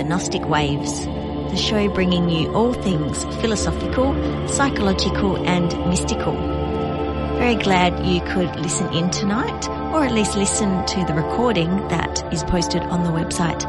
Gnostic Waves, the show bringing you all things philosophical, psychological and mystical. Very glad you could listen in tonight, or at least listen to the recording that is posted on the website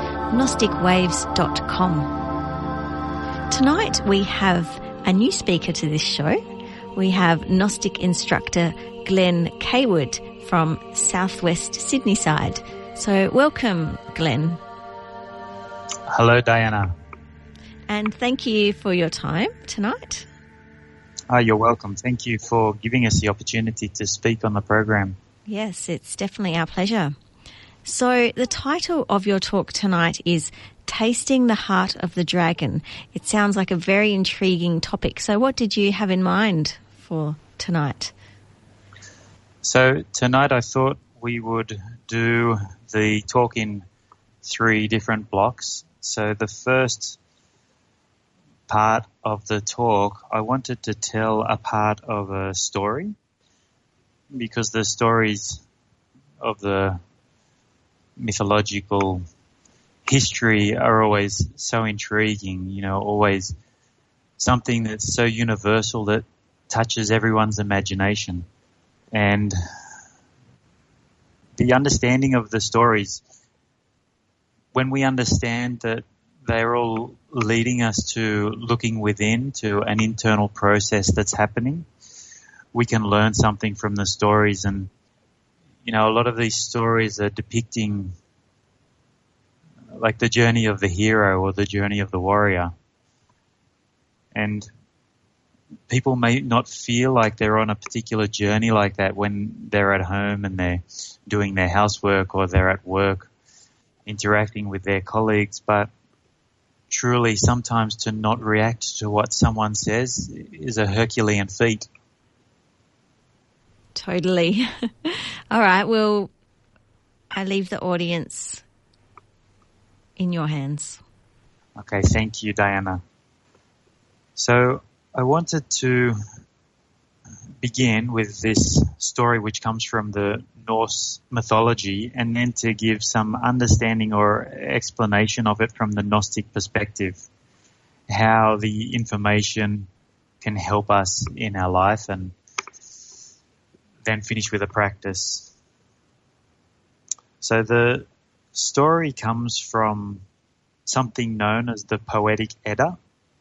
gnosticwaves.com. Tonight we have a new speaker to this show. We have Gnostic instructor Glenn Kaywood from Southwest Sydney side. So welcome, Glenn. Hello, Diana. And thank you for your time tonight. You're welcome. Thank you for giving us the opportunity to speak on the program. Yes, it's definitely our pleasure. So the title of your talk tonight is Tasting the Heart of the Dragon. It sounds like a very intriguing topic. So what did you have in mind for tonight? So tonight I thought we would do the talk in 3 different blocks. So the first part of the talk, I wanted to tell a part of a story, because the stories of the mythological history are always so intriguing, always something that's so universal that touches everyone's imagination. And the understanding of the stories, when we understand that they're all leading us to looking within, to an internal process that's happening, we can learn something from the stories. And a lot of these stories are depicting like the journey of the hero or the journey of the warrior. And people may not feel like they're on a particular journey like that when they're at home and they're doing their housework or they're at work interacting with their colleagues. But truly, sometimes to not react to what someone says is a Herculean feat. Totally. All right, well, I leave the audience in your hands. Okay, thank you, Diana. So I wanted to begin with this story which comes from the Norse mythology, and then to give some understanding or explanation of it from the Gnostic perspective, how the information can help us in our life, and then finish with a practice. So the story comes from something known as the Poetic Edda.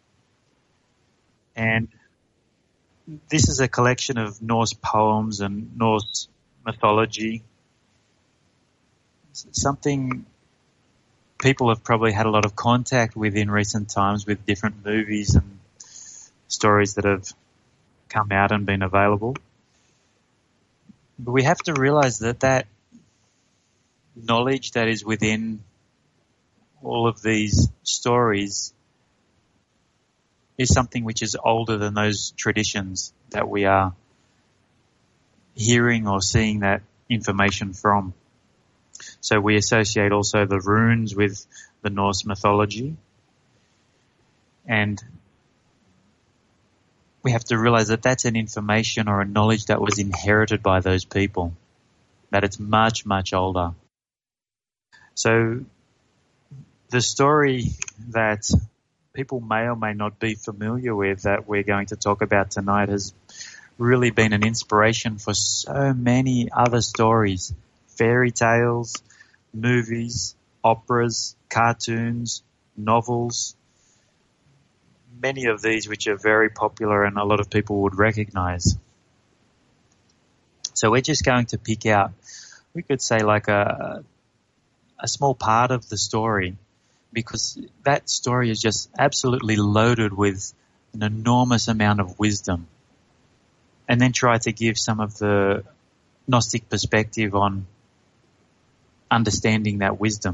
And this is a collection of Norse poems and Norse mythology. Something people have probably had a lot of contact with in recent times, with different movies and stories that have come out and been available. But we have to realize that knowledge that is within all of these stories is something which is older than those traditions that we are hearing or seeing that information from. So we associate also the runes with the Norse mythology, and we have to realize that that's an information or a knowledge that was inherited by those people, that it's much, much older. So the story that people may or may not be familiar with that we're going to talk about tonight has really been an inspiration for so many other stories, fairy tales, movies, operas, cartoons, novels, many of these which are very popular and a lot of people would recognize. So we're just going to pick out, we could say like a small part of the story, because that story is just absolutely loaded with an enormous amount of wisdom, and then try to give some of the Gnostic perspective on understanding that wisdom.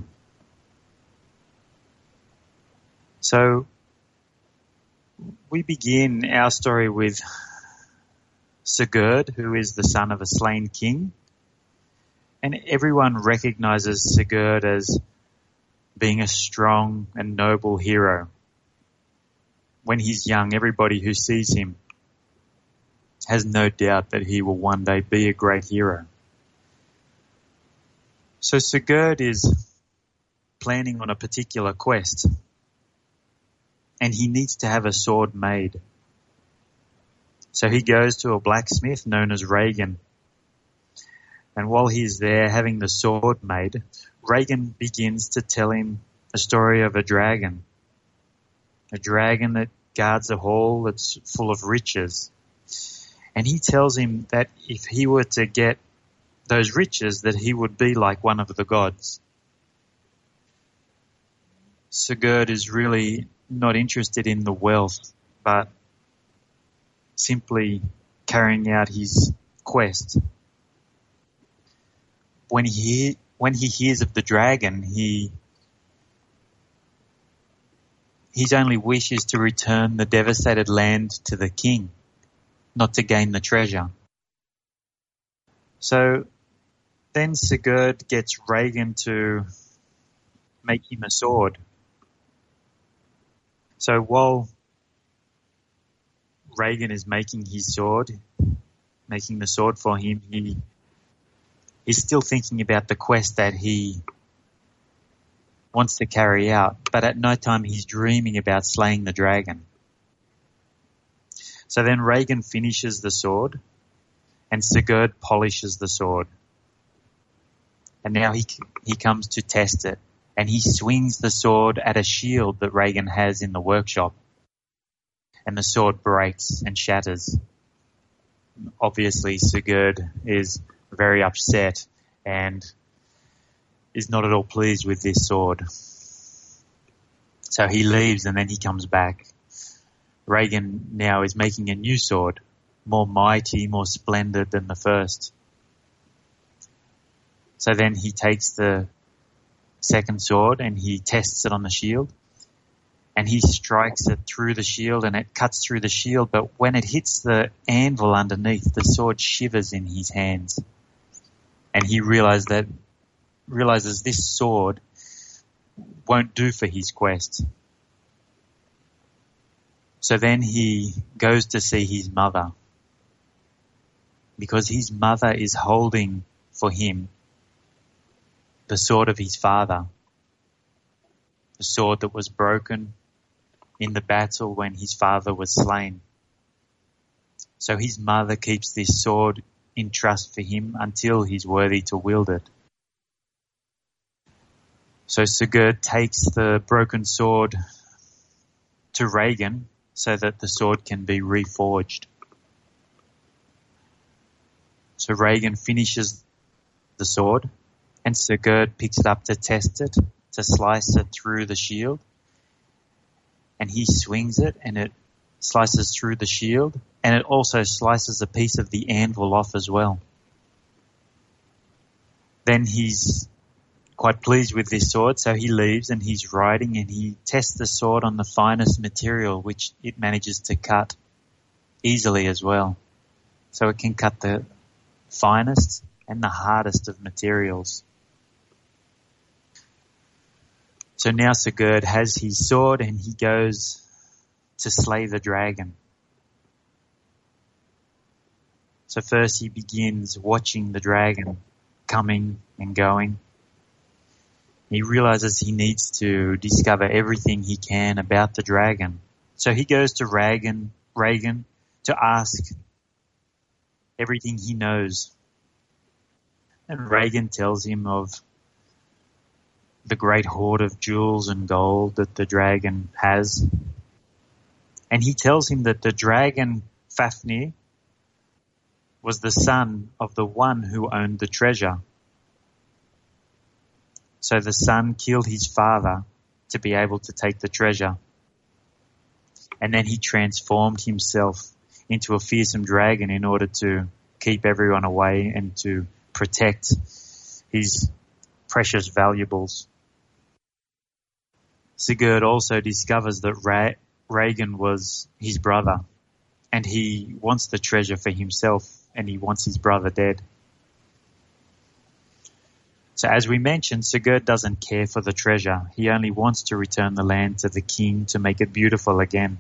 So we begin our story with Sigurd, who is the son of a slain king, and everyone recognizes Sigurd as being a strong and noble hero. When he's young, everybody who sees him has no doubt that he will one day be a great hero. So Sigurd is planning on a particular quest, and he needs to have a sword made. So he goes to a blacksmith known as Regan. And while he's there having the sword made, Regan begins to tell him a story of a dragon that guards a hall that's full of riches. And he tells him that if he were to get those riches, that he would be like one of the gods. Sigurd is really not interested in the wealth, but simply carrying out his quest. When he hears of the dragon, his only wish is to return the devastated land to the king, not to gain the treasure. So then Sigurd gets Regan to make him a sword. So while Regan is making the sword for him, he's still thinking about the quest that he wants to carry out, but at no time he's dreaming about slaying the dragon. So then Regan finishes the sword, and Sigurd polishes the sword. And now he comes to test it, and he swings the sword at a shield that Regan has in the workshop. And the sword breaks and shatters. Obviously, Sigurd is very upset and is not at all pleased with this sword. So he leaves and then he comes back. Regan now is making a new sword, more mighty, more splendid than the first. So then he takes the second sword and he tests it on the shield. And he strikes it through the shield and it cuts through the shield. But when it hits the anvil underneath, the sword shivers in his hands. And he realizes this sword won't do for his quest. So then he goes to see his mother, because his mother is holding for him the sword of his father, the sword that was broken in the battle when his father was slain. So his mother keeps this sword in trust for him until he's worthy to wield it. So Sigurd takes the broken sword to Regan so that the sword can be reforged. So Regan finishes the sword and Sigurd picks it up to test it, to slice it through the shield. And he swings it and it slices through the shield, and it also slices a piece of the anvil off as well. Then he's quite pleased with this sword, so he leaves and he's riding and he tests the sword on the finest material, which it manages to cut easily as well. So it can cut the finest and the hardest of materials. So now Sigurd has his sword and he goes to slay the dragon. So first he begins watching the dragon coming and going. He realizes he needs to discover everything he can about the dragon. So he goes to Regan to ask everything he knows. And Regan tells him of the great hoard of jewels and gold that the dragon has. And he tells him that the dragon Fafnir was the son of the one who owned the treasure. So the son killed his father to be able to take the treasure. And then he transformed himself into a fearsome dragon in order to keep everyone away and to protect his precious valuables. Sigurd also discovers that Regan was his brother, and he wants the treasure for himself, and he wants his brother dead. So as we mentioned, Sigurd doesn't care for the treasure. He only wants to return the land to the king to make it beautiful again.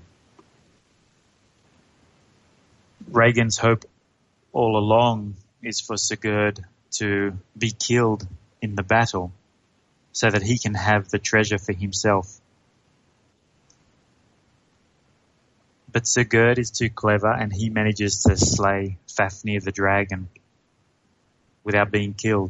Regan's hope all along is for Sigurd to be killed in the battle so that he can have the treasure for himself. But Sigurd is too clever and he manages to slay Fafnir the dragon without being killed.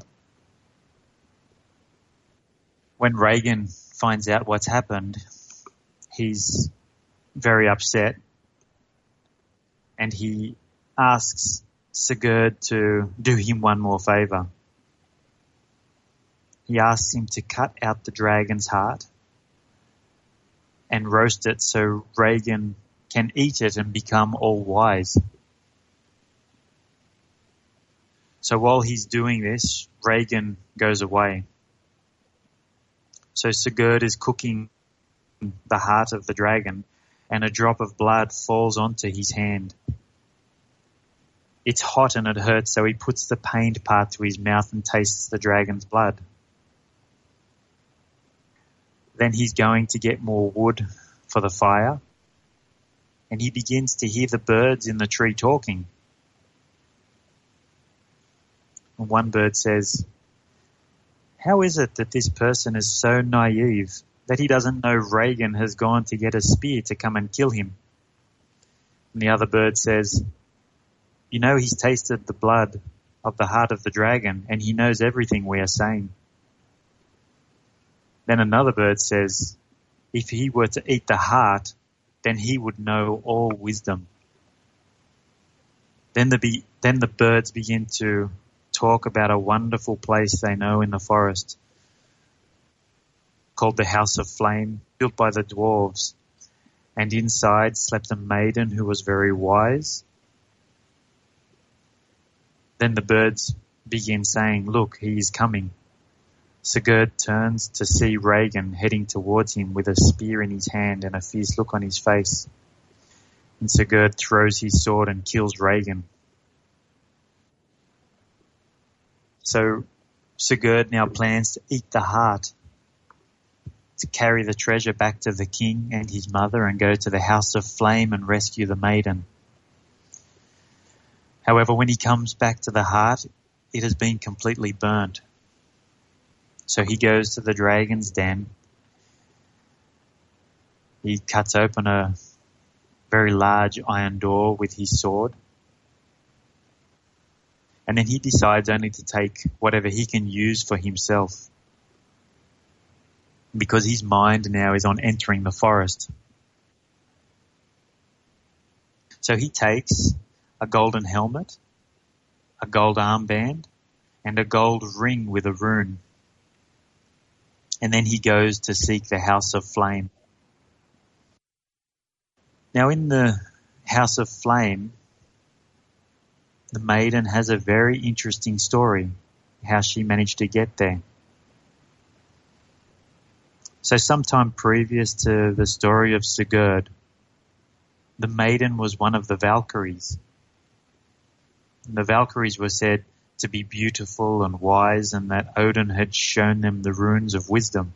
When Regin finds out what's happened, he's very upset and he asks Sigurd to do him one more favour. He asks him to cut out the dragon's heart and roast it so Regin can eat it and become all wise. So while he's doing this, Regin goes away. So Sigurd is cooking the heart of the dragon and a drop of blood falls onto his hand. It's hot and it hurts, so he puts the pained part to his mouth and tastes the dragon's blood. Then he's going to get more wood for the fire, and he begins to hear the birds in the tree talking. And one bird says, "How is it that this person is so naive that he doesn't know Regin has gone to get a spear to come and kill him?" And the other bird says, "You know, he's tasted the blood of the heart of the dragon and he knows everything we are saying." Then another bird says, "If he were to eat the heart, then he would know all wisdom." Then the birds begin to talk about a wonderful place they know in the forest called the House of Flame, built by the dwarves. And inside slept a maiden who was very wise. Then the birds begin saying, "Look, he is coming." Sigurd turns to see Regin heading towards him with a spear in his hand and a fierce look on his face. And Sigurd throws his sword and kills Regin. So Sigurd now plans to eat the heart, to carry the treasure back to the king and his mother and go to the House of Flame and rescue the maiden. However, when he comes back to the heart, it has been completely burnt. So he goes to the dragon's den. He cuts open a very large iron door with his sword. And then he decides only to take whatever he can use for himself, because his mind now is on entering the forest. So he takes a golden helmet, a gold armband, and a gold ring with a rune. And then he goes to seek the House of Flame. Now in the House of Flame, the maiden has a very interesting story, how she managed to get there. So sometime previous to the story of Sigurd, the maiden was one of the Valkyries. The Valkyries were said to be beautiful and wise, and that Odin had shown them the runes of wisdom.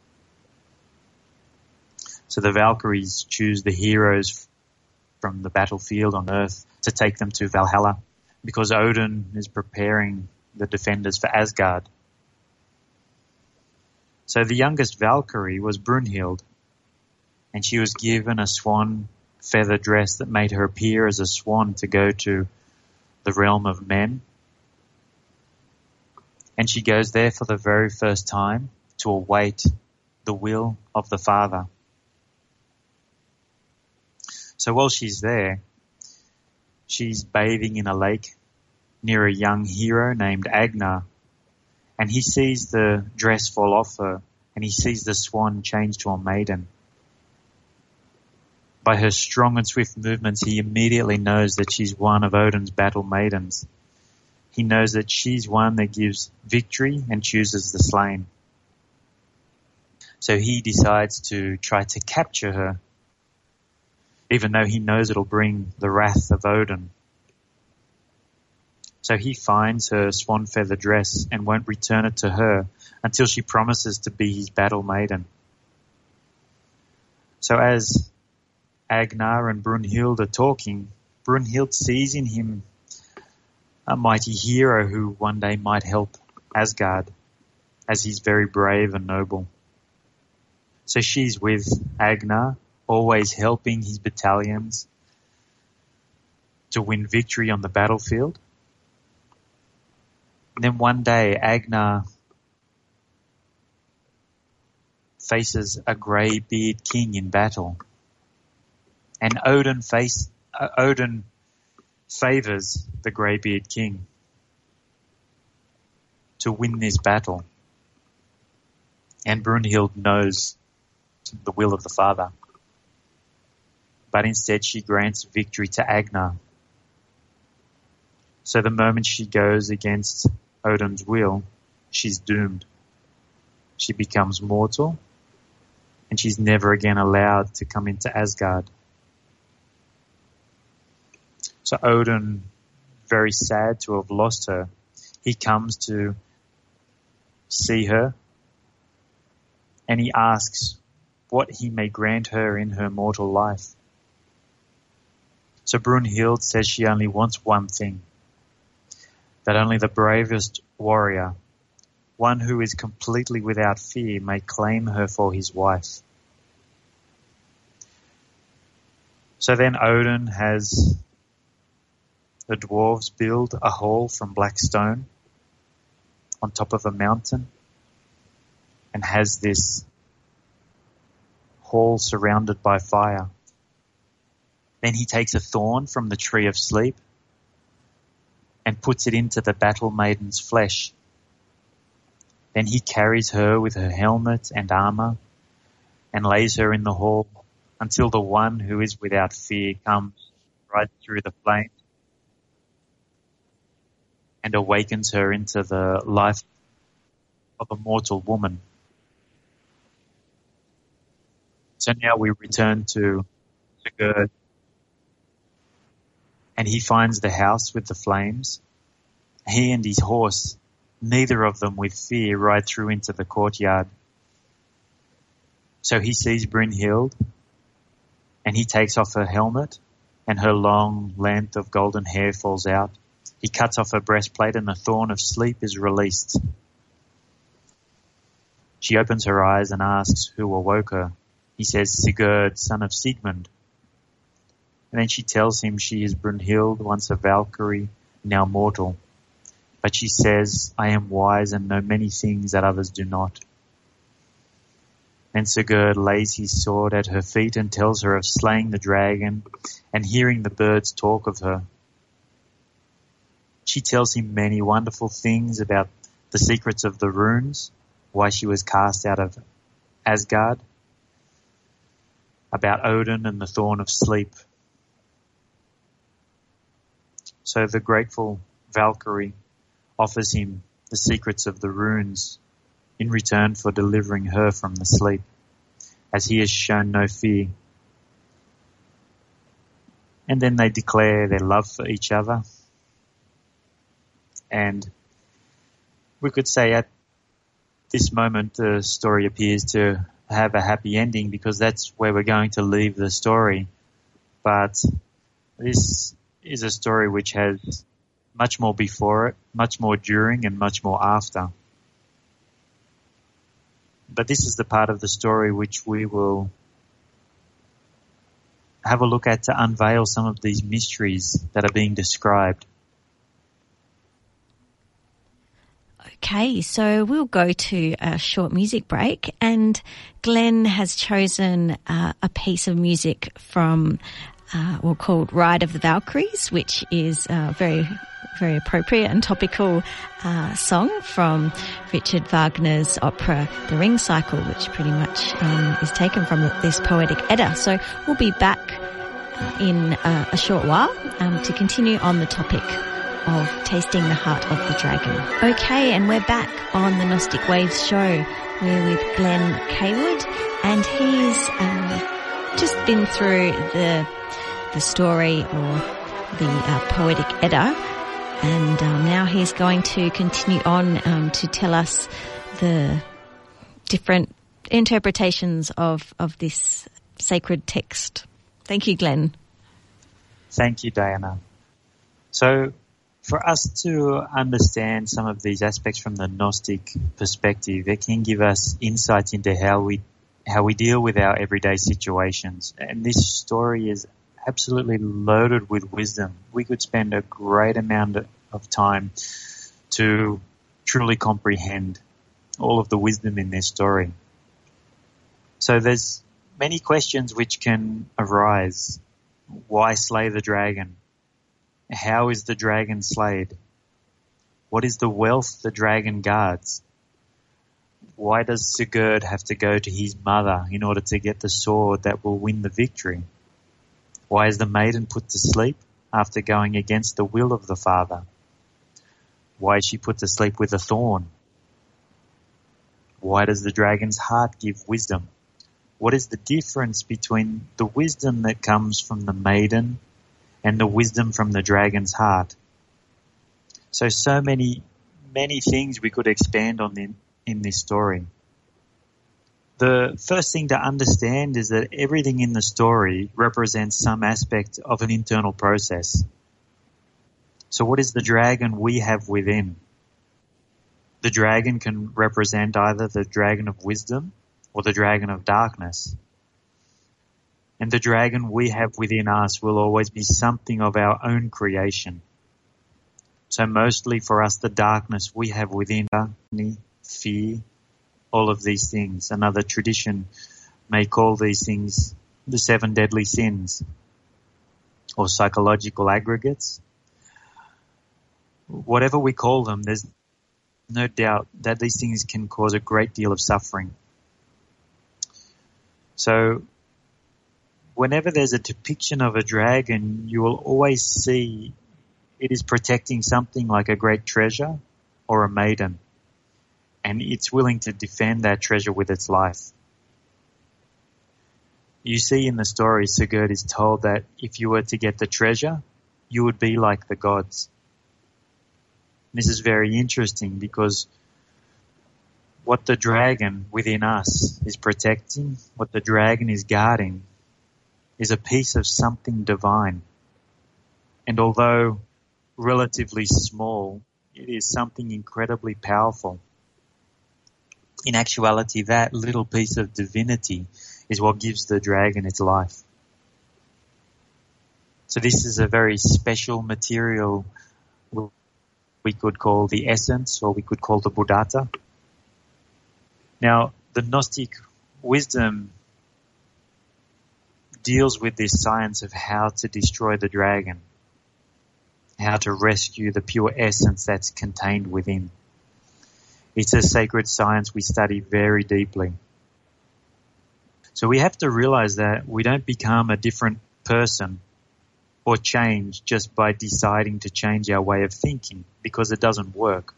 So the Valkyries choose the heroes from the battlefield on Earth to take them to Valhalla, because Odin is preparing the defenders for Asgard. So the youngest Valkyrie was Brunhild, and she was given a swan feather dress that made her appear as a swan to go to the realm of men. And she goes there for the very first time to await the will of the Father. So while she's there, she's bathing in a lake near a young hero named Agnar, and he sees the dress fall off her, and he sees the swan change to a maiden. By her strong and swift movements, he immediately knows that she's one of Odin's battle maidens. He knows that she's one that gives victory and chooses the slain. So he decides to try to capture her, even though he knows it'll bring the wrath of Odin. So he finds her swan feather dress and won't return it to her until she promises to be his battle maiden. So as Agnar and Brunhild are talking, Brunhild sees in him a mighty hero who one day might help Asgard, as he's very brave and noble. So she's with Agnar, always helping his battalions, to win victory on the battlefield. And then one day, Agnar faces a grey-beard king in battle. And Odin favours the grey-beard king to win this battle. And Brunhild knows the will of the father. But instead she grants victory to Agnar. So the moment she goes against Odin's will, she's doomed. She becomes mortal, and she's never again allowed to come into Asgard. So Odin, very sad to have lost her, he comes to see her, and he asks what he may grant her in her mortal life. So Brunhild says she only wants one thing, that only the bravest warrior, one who is completely without fear, may claim her for his wife. So then Odin has the dwarves build a hall from black stone on top of a mountain and has this hall surrounded by fire. Then he takes a thorn from the tree of sleep and puts it into the battle maiden's flesh. Then he carries her with her helmet and armor and lays her in the hall until the one who is without fear comes right through the flame and awakens her into the life of a mortal woman. So now we return to Sigurd, and he finds the house with the flames. He and his horse, neither of them with fear, ride through into the courtyard. So he sees Brunhild, and he takes off her helmet, and her long length of golden hair falls out. He cuts off her breastplate, and the thorn of sleep is released. She opens her eyes and asks who awoke her. He says, Sigurd, son of Sigmund. And then she tells him she is Brunhild, once a Valkyrie, now mortal. But she says, I am wise and know many things that others do not. Then Sigurd lays his sword at her feet and tells her of slaying the dragon and hearing the birds talk of her. She tells him many wonderful things about the secrets of the runes, why she was cast out of Asgard, about Odin and the thorn of sleep. So the grateful Valkyrie offers him the secrets of the runes in return for delivering her from the sleep, as he has shown no fear. And then they declare their love for each other. And we could say at this moment the story appears to have a happy ending because that's where we're going to leave the story. But this is a story which has much more before it, much more during, and much more after. But this is the part of the story which we will have a look at to unveil some of these mysteries that are being described. Okay, so we'll go to a short music break, and Glenn has chosen a piece of music from called Ride of the Valkyries, which is a very, very appropriate and topical song from Richard Wagner's opera The Ring Cycle, which pretty much is taken from this poetic Edda. So we'll be back in a short while to continue on the topic of tasting the heart of the dragon. Okay, and we're back on the Gnostic Waves show. We're with Glenn Kaywood, and he's just been through the story or the poetic Edda, and now he's going to continue on to tell us the different interpretations of this sacred text. Thank you, Glenn. Thank you, Diana. So, for us to understand some of these aspects from the Gnostic perspective, it can give us insights into how we deal with our everyday situations. And this story has absolutely loaded with wisdom. We could spend a great amount of time to truly comprehend all of the wisdom in this story. So there's many questions which can arise. Why slay the dragon? How is the dragon slayed? What is the wealth the dragon guards? Why does Sigurd have to go to his mother in order to get the sword that will win the victory? Why is the maiden put to sleep after going against the will of the father? Why is she put to sleep with a thorn? Why does the dragon's heart give wisdom? What is the difference between the wisdom that comes from the maiden and the wisdom from the dragon's heart? So many things we could expand on in this story. The first thing to understand is that everything in the story represents some aspect of an internal process. So what is the dragon we have within? The dragon can represent either the dragon of wisdom or the dragon of darkness. And the dragon we have within us will always be something of our own creation. So mostly for us, the darkness we have within us, fear, all of these things. Another tradition may call these things the 7 deadly sins or psychological aggregates. Whatever we call them, there's no doubt that these things can cause a great deal of suffering. So whenever there's a depiction of a dragon, you will always see it is protecting something like a great treasure or a maiden, and it's willing to defend that treasure with its life. You see in the story, Sigurd is told that if you were to get the treasure, you would be like the gods. This is very interesting because what the dragon within us is protecting, what the dragon is guarding, is a piece of something divine. And although relatively small, it is something incredibly powerful. In actuality, that little piece of divinity is what gives the dragon its life. So this is a very special material we could call the essence, or we could call the Buddhata. Now, the Gnostic wisdom deals with this science of how to destroy the dragon, how to rescue the pure essence that's contained within. It's a sacred science we study very deeply. So we have to realize that we don't become a different person or change just by deciding to change our way of thinking, because it doesn't work.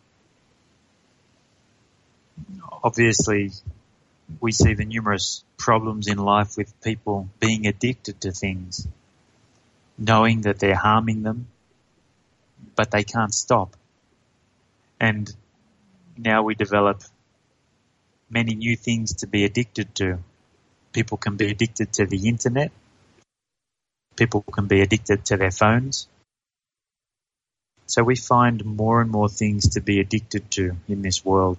Obviously, we see the numerous problems in life with people being addicted to things, knowing that they're harming them, but they can't stop. And now we develop many new things to be addicted to. People can be addicted to the internet. People can be addicted to their phones. So we find more and more things to be addicted to in this world.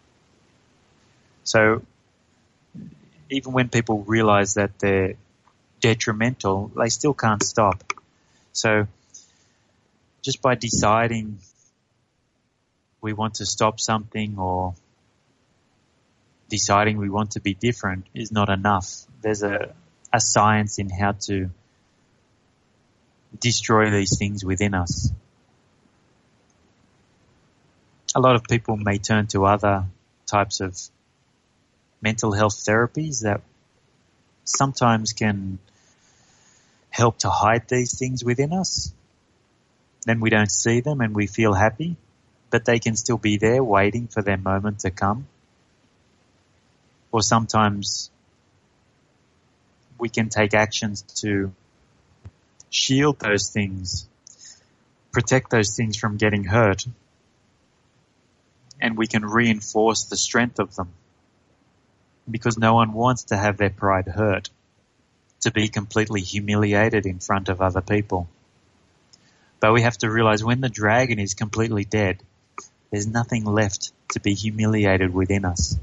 So even when people realize that they're detrimental, they still can't stop. So just by deciding we want to stop something or deciding we want to be different is not enough. There's a science in how to destroy these things within us. A lot of people may turn to other types of mental health therapies that sometimes can help to hide these things within us. Then we don't see them and we feel happy, but they can still be there waiting for their moment to come. Or sometimes we can take actions to shield those things, protect those things from getting hurt, and we can reinforce the strength of them, because no one wants to have their pride hurt, to be completely humiliated in front of other people. But we have to realize when the dragon is completely dead, there's nothing left to be humiliated within us.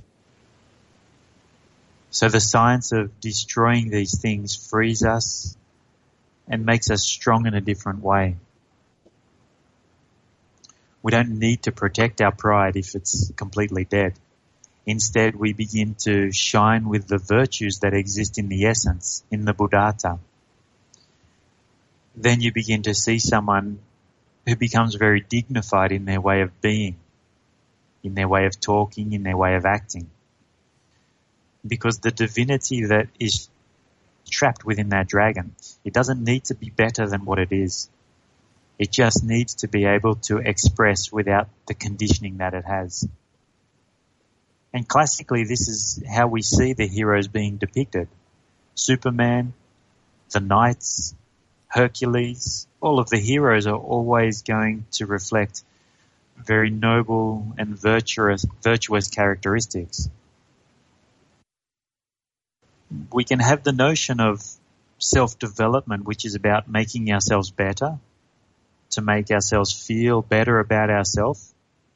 So the science of destroying these things frees us and makes us strong in a different way. We don't need to protect our pride if it's completely dead. Instead, we begin to shine with the virtues that exist in the essence, in the Buddhata. Then you begin to see someone who becomes very dignified in their way of being, in their way of talking, in their way of acting. Because the divinity that is trapped within that dragon, it doesn't need to be better than what it is. It just needs to be able to express without the conditioning that it has. And classically, this is how we see the heroes being depicted. Superman, the knights, Hercules, all of the heroes are always going to reflect very noble and virtuous characteristics. We can have the notion of self-development, which is about making ourselves better, to make ourselves feel better about ourselves.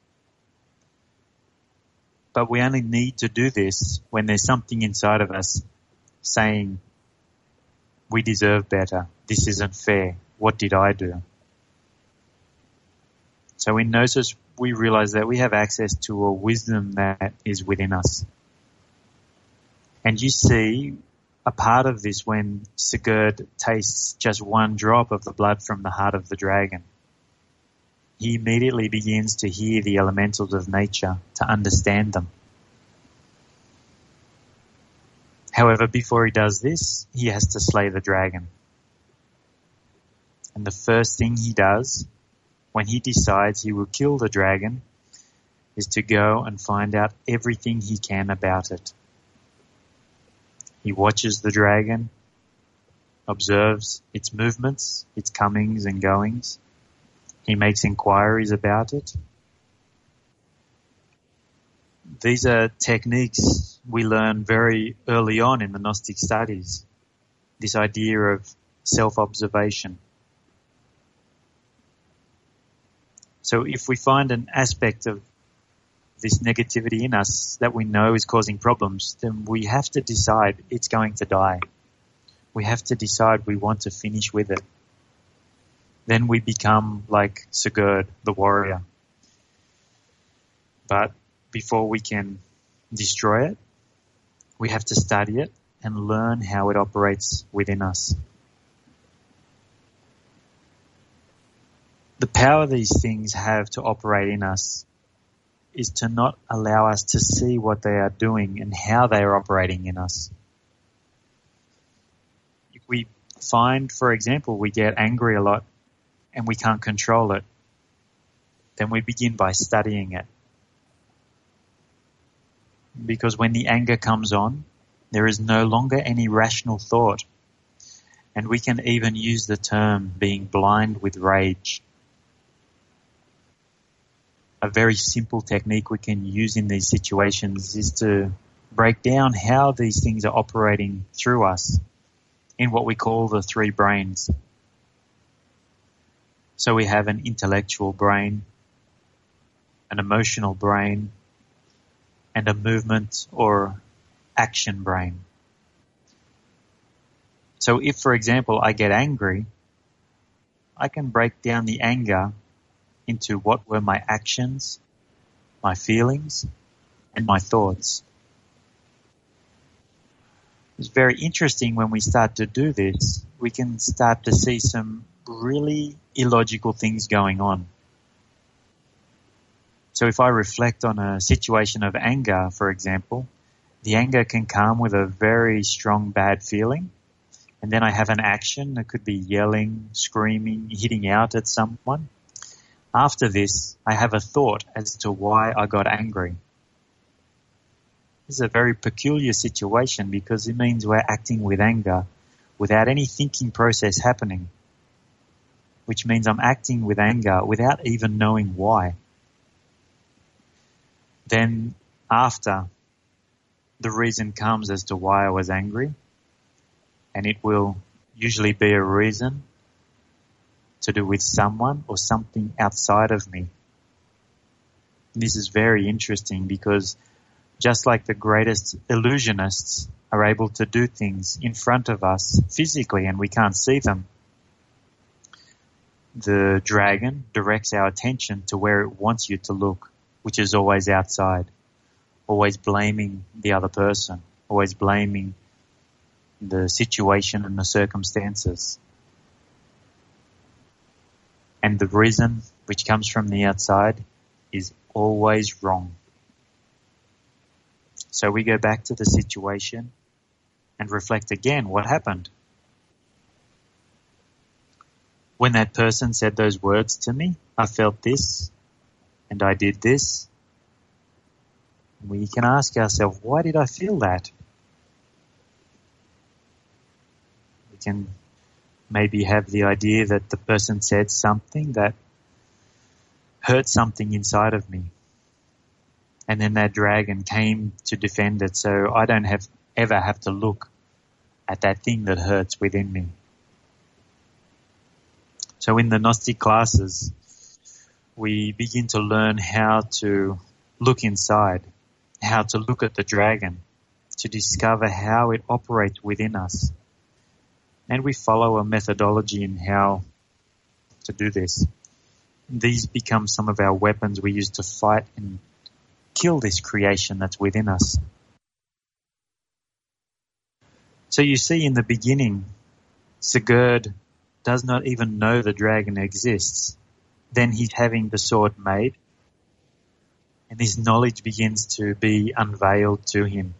But we only need to do this when there's something inside of us saying, we deserve better. This isn't fair. What did I do? So in Gnosis, we realize that we have access to a wisdom that is within us. And you see a part of this when Sigurd tastes just one drop of the blood from the heart of the dragon. He immediately begins to hear the elementals of nature, to understand them. However, before he does this, he has to slay the dragon. And the first thing he does, when he decides he will kill the dragon, is to go and find out everything he can about it. He watches the dragon, observes its movements, its comings and goings. He makes inquiries about it. These are techniques we learn very early on in the Gnostic studies, this idea of self-observation. So if we find an aspect of this negativity in us that we know is causing problems, then we have to decide it's going to die. We have to decide we want to finish with it. Then we become like Sigurd, the warrior. But before we can destroy it, we have to study it and learn how it operates within us. The power these things have to operate in us is to not allow us to see what they are doing and how they are operating in us. If we find, for example, we get angry a lot and we can't control it, then we begin by studying it. Because when the anger comes on, there is no longer any rational thought. And we can even use the term being blind with rage. A very simple technique we can use in these situations is to break down how these things are operating through us in what we call the three brains. So we have an intellectual brain, an emotional brain, and a movement or action brain. So if, for example, I get angry, I can break down the anger into what were my actions, my feelings, and my thoughts. It's very interesting when we start to do this, we can start to see some really illogical things going on. So if I reflect on a situation of anger, for example, the anger can come with a very strong bad feeling. And then I have an action that could be yelling, screaming, hitting out at someone. After this, I have a thought as to why I got angry. This is a very peculiar situation because it means we're acting with anger without any thinking process happening, which means I'm acting with anger without even knowing why. Then after, the reason comes as to why I was angry, and it will usually be a reason to do with someone or something outside of me. And this is very interesting because just like the greatest illusionists are able to do things in front of us physically and we can't see them, the dragon directs our attention to where it wants you to look, which is always outside, always blaming the other person, always blaming the situation and the circumstances. And the reason which comes from the outside is always wrong. So we go back to the situation and reflect again what happened. When that person said those words to me, I felt this and I did this. We can ask ourselves, why did I feel that? We can maybe have the idea that the person said something that hurt something inside of me. And then that dragon came to defend it, so I don't ever have to look at that thing that hurts within me. So in the Gnostic classes, we begin to learn how to look inside, how to look at the dragon, to discover how it operates within us. And we follow a methodology in how to do this. These become some of our weapons we use to fight and kill this creation that's within us. So you see in the beginning, Sigurd does not even know the dragon exists. Then he's having the sword made, and his knowledge begins to be unveiled to him.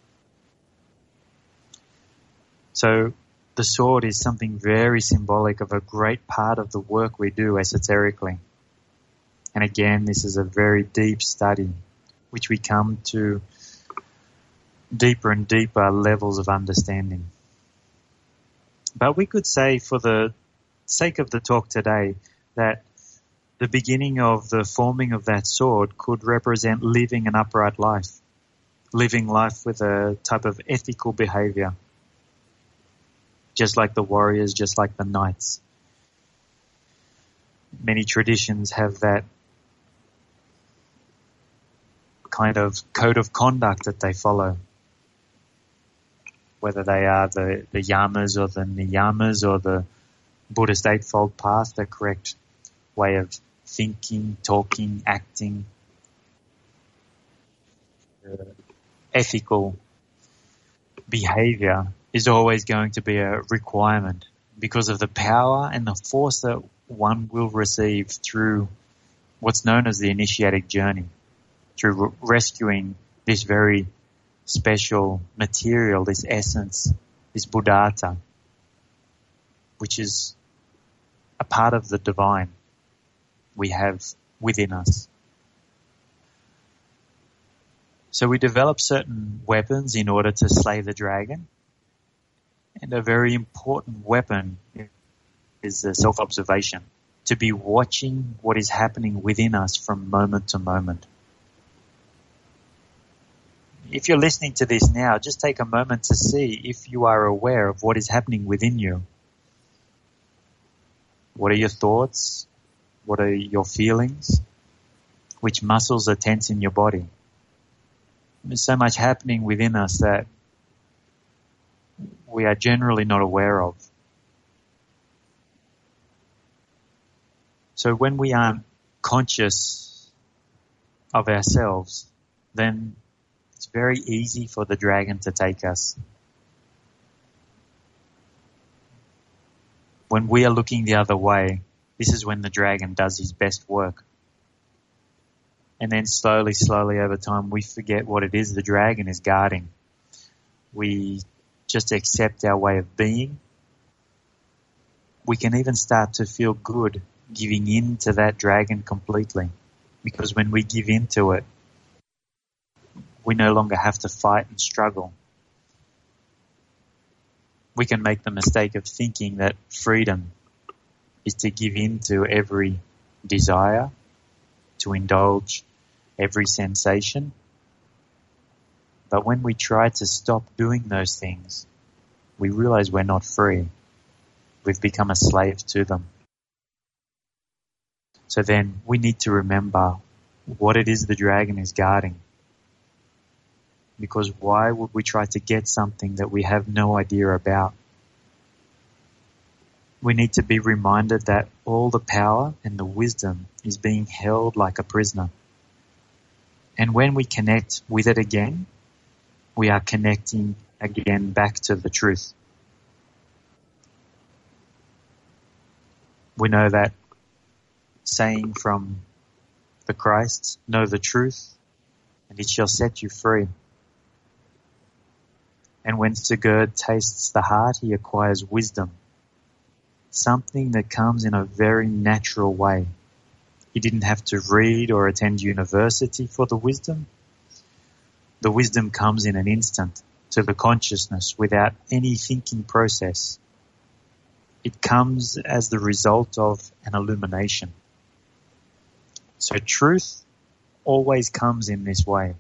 So the sword is something very symbolic of a great part of the work we do esoterically. And again, this is a very deep study, which we come to deeper and deeper levels of understanding. But we could say, for the sake of the talk today, that the beginning of the forming of that sword could represent living an upright life, living life with a type of ethical behavior, just like the warriors, just like the knights. Many traditions have that kind of code of conduct that they follow, whether they are the yamas or the niyamas or the Buddhist Eightfold Path, the correct way of thinking, talking, acting. Ethical behavior is always going to be a requirement because of the power and the force that one will receive through what's known as the initiatic journey, through rescuing this very special material, this essence, this Buddhata, which is a part of the divine we have within us. So we develop certain weapons in order to slay the dragon. And a very important weapon is the self-observation, to be watching what is happening within us from moment to moment. If you're listening to this now, just take a moment to see if you are aware of what is happening within you. What are your thoughts? What are your feelings? Which muscles are tense in your body? There's so much happening within us that we are generally not aware of. So when we aren't conscious of ourselves, then it's very easy for the dragon to take us. When we are looking the other way, this is when the dragon does his best work. And then slowly over time, we forget what it is the dragon is guarding. We just accept our way of being. We can even start to feel good giving in to that dragon completely. Because when we give in to it, we no longer have to fight and struggle. We can make the mistake of thinking that freedom is to give in to every desire, to indulge every sensation. But when we try to stop doing those things, we realize we're not free. We've become a slave to them. So then we need to remember what it is the dragon is guarding. Because why would we try to get something that we have no idea about? We need to be reminded that all the power and the wisdom is being held like a prisoner. And when we connect with it again, we are connecting again back to the truth. We know that saying from the Christ, know the truth, and it shall set you free. And when Sigurd tastes the heart, he acquires wisdom, something that comes in a very natural way. He didn't have to read or attend university for the wisdom. The wisdom comes in an instant to the consciousness without any thinking process. It comes as the result of an illumination. So truth always comes in this way.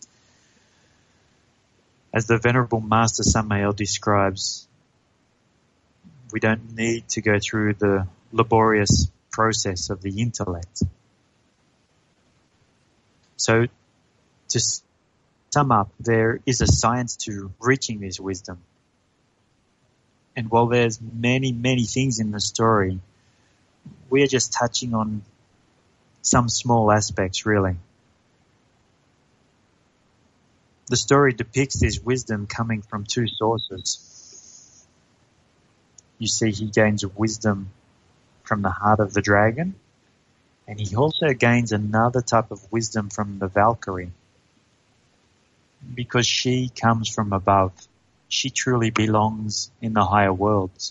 As the Venerable Master Samael describes, we don't need to go through the laborious process of the intellect. So to sum up, there is a science to reaching this wisdom. And while there's many, many things in the story, we are just touching on some small aspects, really. The story depicts this wisdom coming from two sources. You see, he gains wisdom from the heart of the dragon, and he also gains another type of wisdom from the Valkyrie. Because she comes from above. She truly belongs in the higher worlds.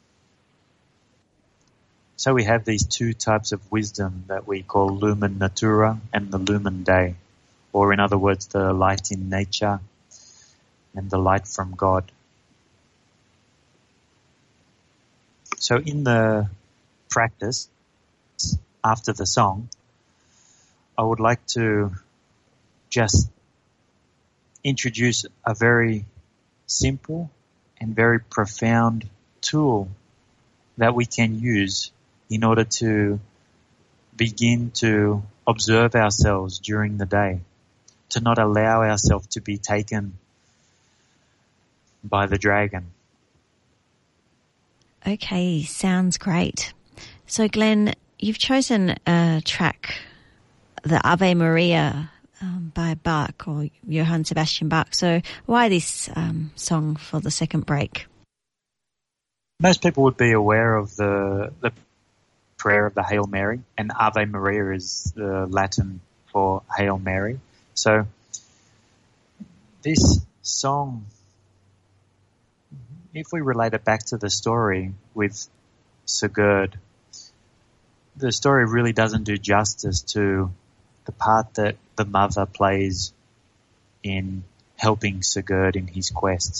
So we have these two types of wisdom that we call Lumen Natura and the Lumen Dei, or in other words, the light in nature and the light from God. So in the practice, after the song, I would like to just introduce a very simple and very profound tool that we can use in order to begin to observe ourselves during the day, to not allow ourselves to be taken by the dragon. Okay, sounds great. So Glenn, you've chosen a track, the Ave Maria by Bach or Johann Sebastian Bach. So why this song for the second break? Most people would be aware of the prayer of the Hail Mary, and Ave Maria is the Latin for Hail Mary. So this song, if we relate it back to the story with Sigurd, the story really doesn't do justice to the part that the mother plays in helping Sigurd in his quest.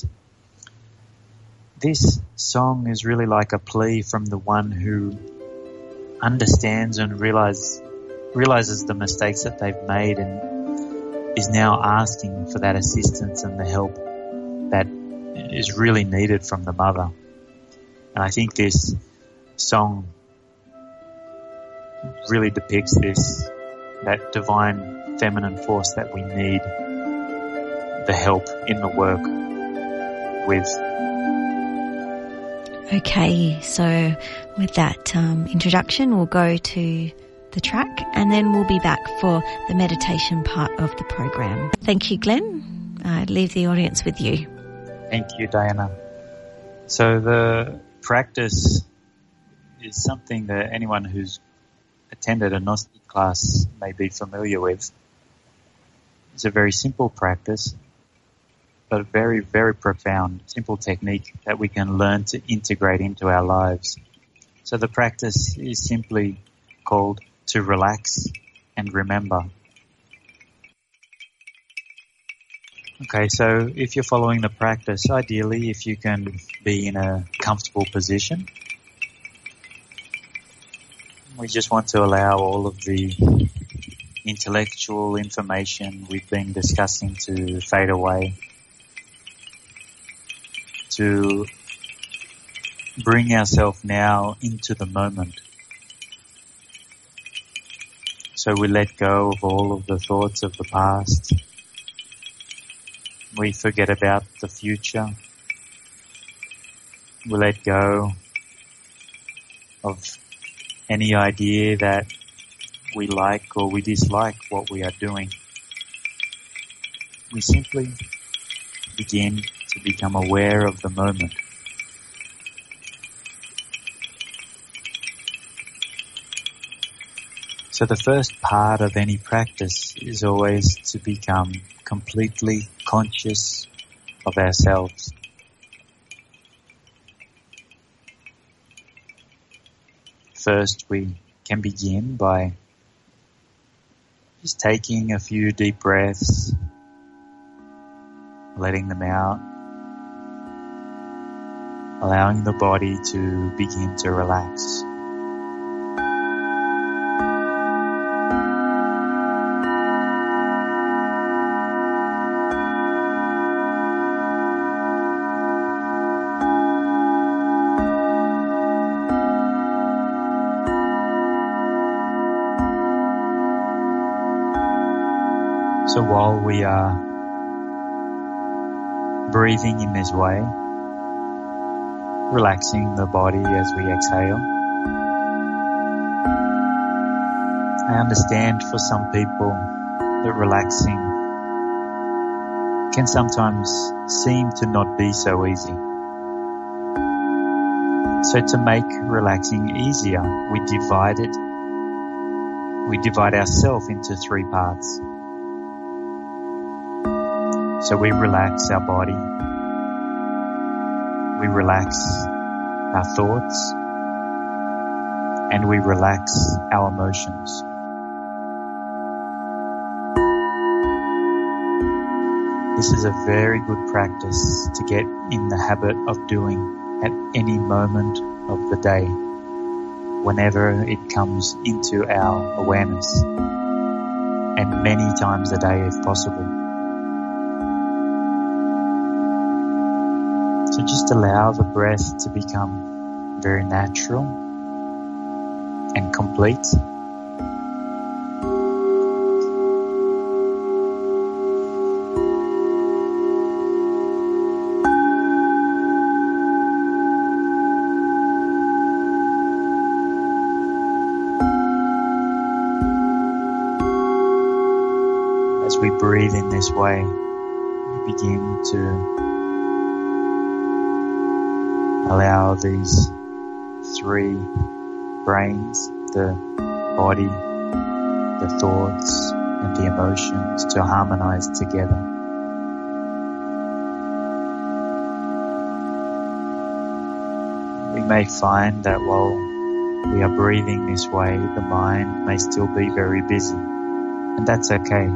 This song is really like a plea from the one who understands and realizes the mistakes that they've made and is now asking for that assistance and the help that is really needed from the mother. And I think this song really depicts this, that divine feminine force that we need the help in the work with. Okay, so with that introduction, we'll go to the track and then we'll be back for the meditation part of the program. Thank you, Glenn. I leave the audience with you. Thank you, Diana. So the practice is something that anyone who's attended a Gnostic class may be familiar with. It's a very simple practice, but a very, very profound, simple technique that we can learn to integrate into our lives. So the practice is simply called to relax and remember. Okay, so if you're following the practice, ideally if you can be in a comfortable position, we just want to allow all of the intellectual information we've been discussing to fade away, to bring ourselves now into the moment. So we let go of all of the thoughts of the past. We forget about the future. We let go of any idea that we like or we dislike what we are doing. We simply begin to become aware of the moment. So the first part of any practice is always to become completely conscious of ourselves. First, we can begin by just taking a few deep breaths, letting them out, allowing the body to begin to relax. So while we are breathing in this way, relaxing the body as we exhale, I understand for some people that relaxing can sometimes seem to not be so easy. So to make relaxing easier, we divide ourselves into 3 parts. So we relax our body, we relax our thoughts, and we relax our emotions. This is a very good practice to get in the habit of doing at any moment of the day, whenever it comes into our awareness, and many times a day if possible. So just allow the breath to become very natural and complete. As we breathe in this way, we begin to allow these 3 brains, the body, the thoughts, and the emotions to harmonize together. We may find that while we are breathing this way, the mind may still be very busy, and that's okay.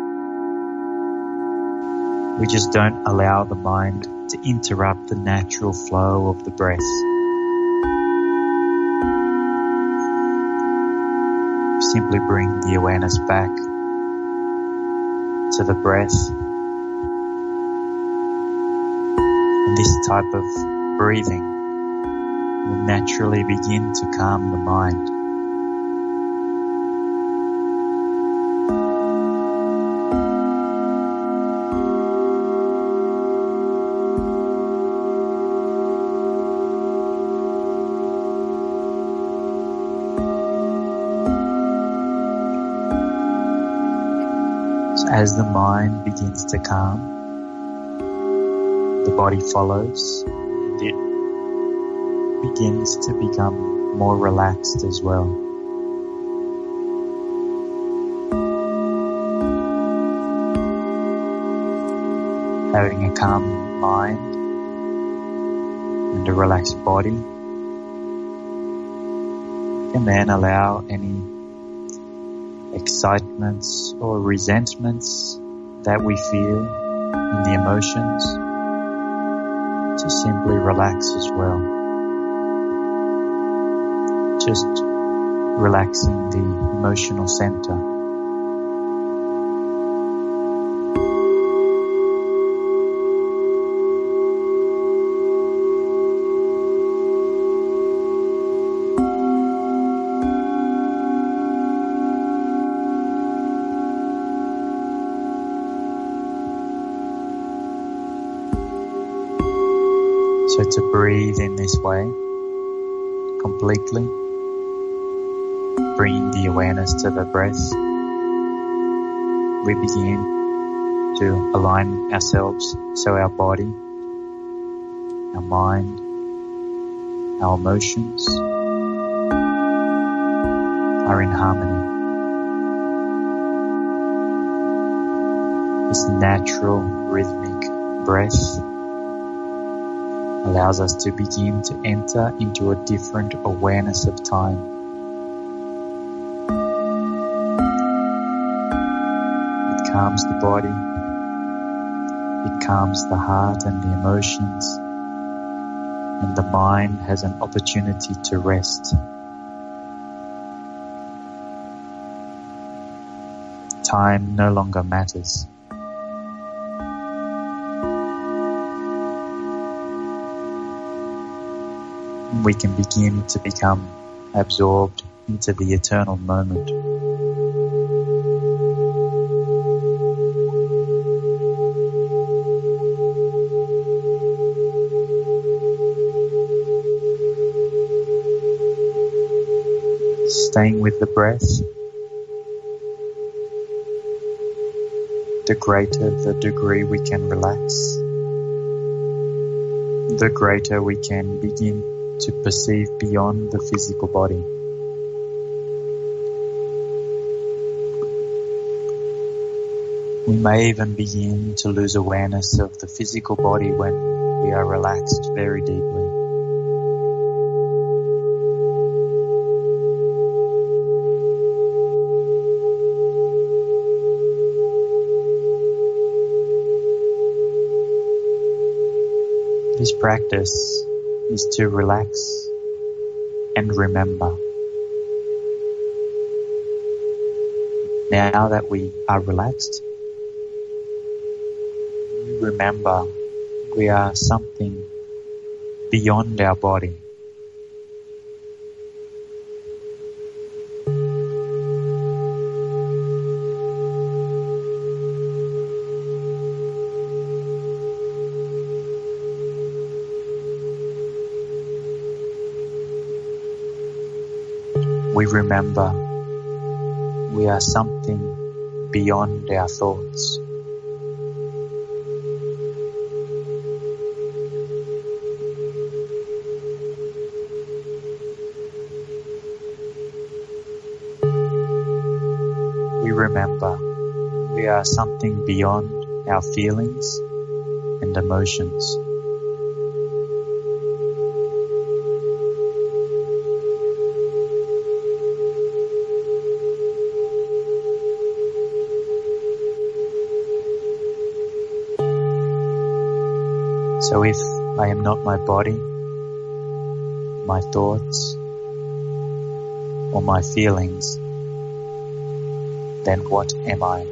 We just don't allow the mind to interrupt the natural flow of the breath. Simply bring the awareness back to the breath. And this type of breathing will naturally begin to calm the mind. As the mind begins to calm, the body follows, and it begins to become more relaxed as well. Having a calm mind and a relaxed body can then allow any excitements or resentments that we feel in the emotions to simply relax as well. Just relaxing the emotional center. So to breathe in this way, completely, bringing the awareness to the breath, we begin to align ourselves so our body, our mind, our emotions are in harmony. This natural rhythmic breath allows us to begin to enter into a different awareness of time. It calms the body, it calms the heart and the emotions, and the mind has an opportunity to rest. Time no longer matters. We can begin to become absorbed into the eternal moment. Staying with the breath, the greater the degree we can relax, the greater we can begin to perceive beyond the physical body. We may even begin to lose awareness of the physical body when we are relaxed very deeply. This practice is to relax and remember. Now that we are relaxed, remember we are something beyond our body. We remember we are something beyond our thoughts. We remember we are something beyond our feelings and emotions. So if I am not my body, my thoughts, or my feelings, then what am I?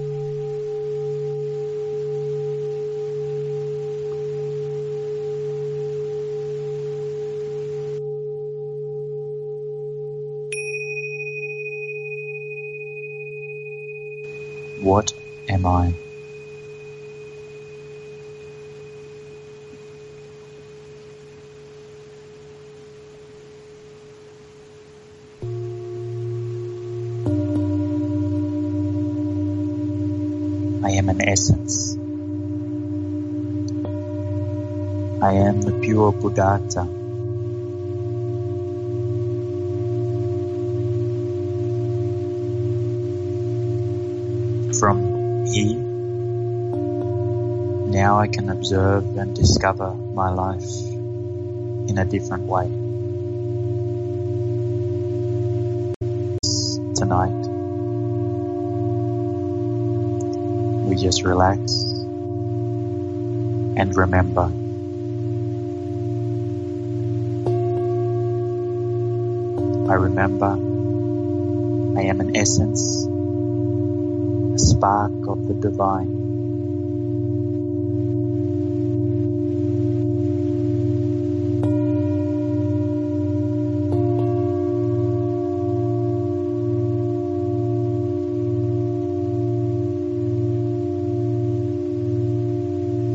What am I? I am an essence. I am the pure Buddhata. From here, now I can observe and discover my life in a different way. Tonight, we just relax and remember. I remember I am an essence, a spark of the divine.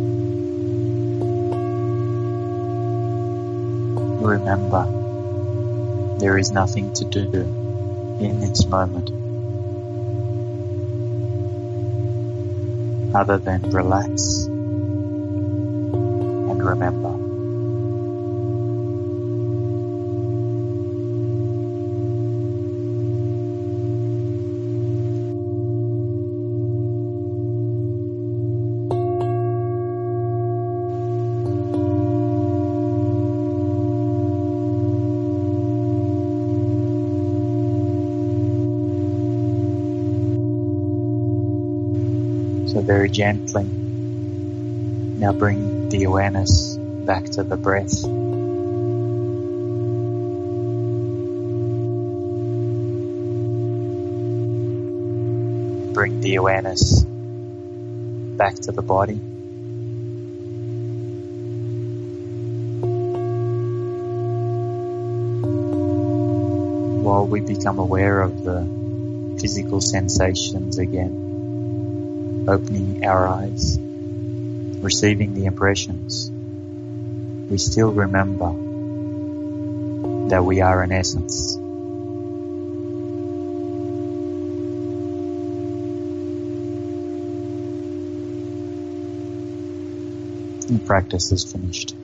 Remember, There is nothing to do in this moment other than relax and remember. So very gently, now bring the awareness back to the breath. Bring the awareness back to the body. While we become aware of the physical sensations again. Opening our eyes, receiving the impressions, we still remember that we are an essence. The practice is finished.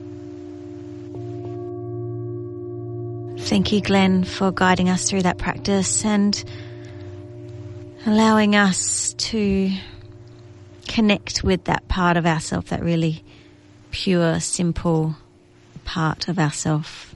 Thank you, Glenn, for guiding us through that practice and allowing us to connect with that part of ourself, that really pure, simple part of ourself.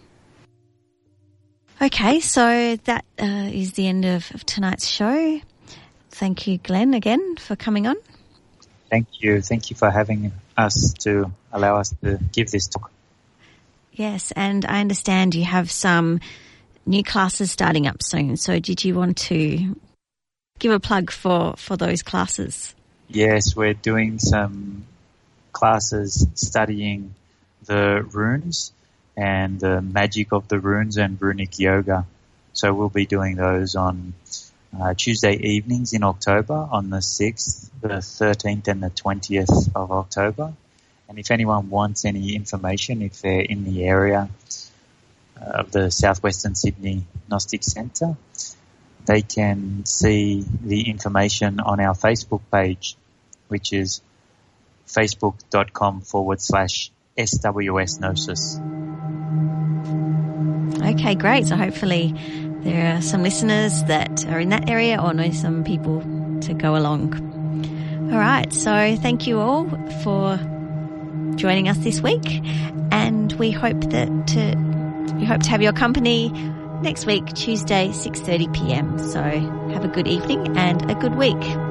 Okay, so that is the end of tonight's show. Thank you, Glenn, again for coming on. Thank you. Thank you for having us to allow us to give this talk. Yes, and I understand you have some new classes starting up soon. So did you want to give a plug for those classes? Yes, we're doing some classes studying the runes and the magic of the runes and runic yoga. So we'll be doing those on Tuesday evenings in October, on the 6th, the 13th and the 20th of October. And if anyone wants any information, if they're in the area of the Southwestern Sydney Gnostic Centre, they can see the information on our Facebook page, which is facebook.com/SWS Gnosis. Okay, great. So hopefully there are some listeners that are in that area or know some people to go along. All right, so thank you all for joining us this week, and we hope to have your company next week, Tuesday, 6:30 p.m. So have a good evening and a good week.